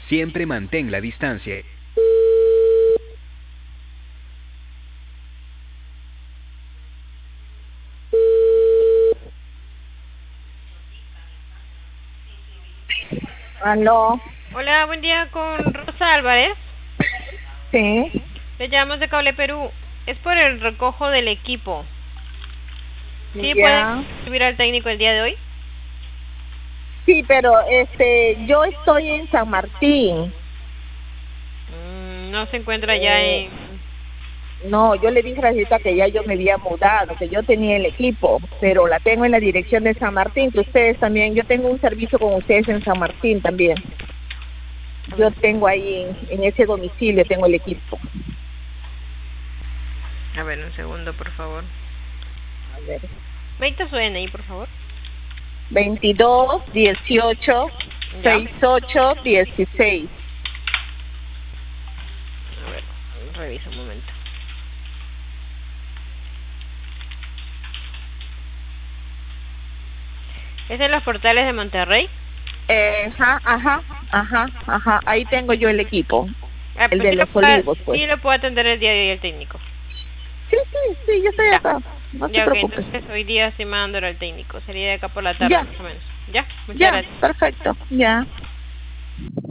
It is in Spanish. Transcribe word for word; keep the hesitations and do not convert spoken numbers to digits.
Siempre mantén la distancia. Aló, Hola, buen día con Rosa Álvarez. sí, Le llamamos de Cable Perú. Es por el recojo del equipo. ¿Sí puede ya. subir al técnico el día de hoy? Sí, pero este, yo estoy en San Martín. Mm, no se encuentra ya Eh, en... no, yo le dije a la señorita que ya yo me había mudado, que yo tenía el equipo, pero la tengo en la dirección de San Martín, que ustedes también, yo tengo un servicio con ustedes en San Martín también. A Yo ver, tengo ahí en, en ese domicilio, tengo el equipo. a ver, un segundo, por favor. A ver, Veinte su D N I, por favor. veintidós, dieciocho, ¿Ya? sesenta y ocho, dieciséis. A ver, reviso un momento. ¿Es en los portales de Monterrey? Eh, ajá, ajá, ajá, ajá, ahí tengo yo el equipo, Ah, el pues de sí lo los puedo, olivos, pues. sí lo puedo atender el día de hoy el técnico. Sí, sí, sí, yo estoy Ya. acá, no se Ya, ok, preocupe. entonces hoy día estoy mandándolo al técnico. Sería de acá por la tarde, Ya, más o menos. Ya, muchas ya, gracias. perfecto, ya.